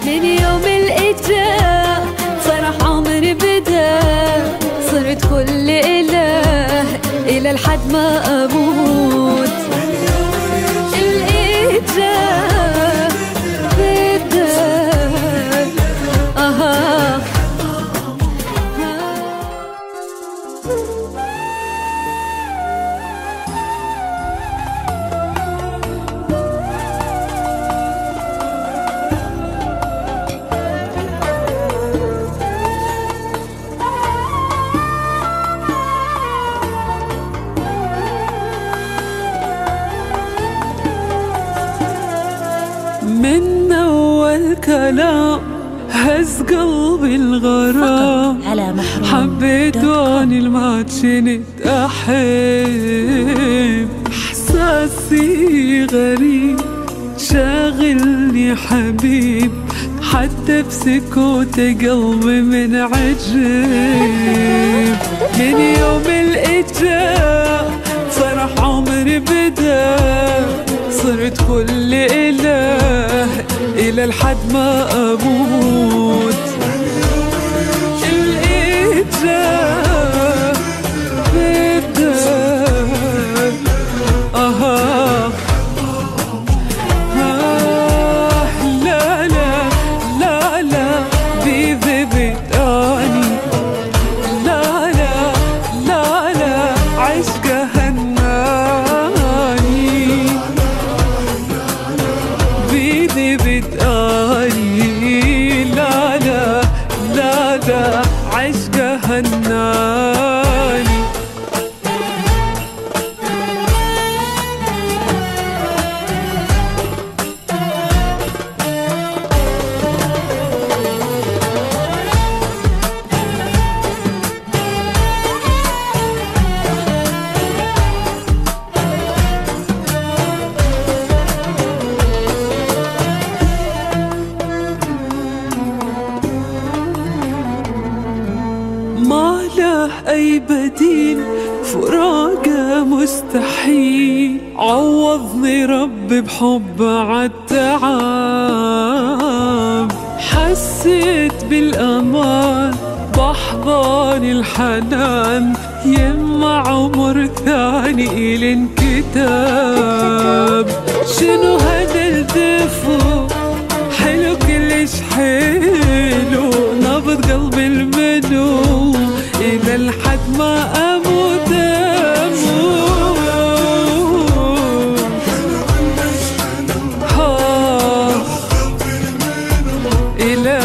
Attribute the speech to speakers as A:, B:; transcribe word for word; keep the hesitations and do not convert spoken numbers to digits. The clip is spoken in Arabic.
A: من يوم الإجا فرح عمري بدا، صرت كل إله إلى الحد ما أموت. الإجا بدا أها
B: من أول كلام هز قلبي الغرام، حبيت واني الماتشنت أحب، إحساسي غريب شاغلني حبيب، حتى بسكوت قلبي من عجب. من يوم الإجا فرح عمري بدا، صرت كل إله إلى الحد ما أموت. الإجا بدا أها آه لا لا لا لا بيذي بداني، لا لا لا لا عشقه هناني، بيدي بداني، لا لا لا لا عشقه هناني. ما له أي بديل، فراقه مستحيل، عوضني ربي بحب عالتعب، حسيت بالأمان بأحضان الحنان، يما عمر ثاني الانكتاب. شنو هذا الدفو حلو كلش حلو، نبض قلبي المنو إلى الحد ما أموت أموت. ها إلى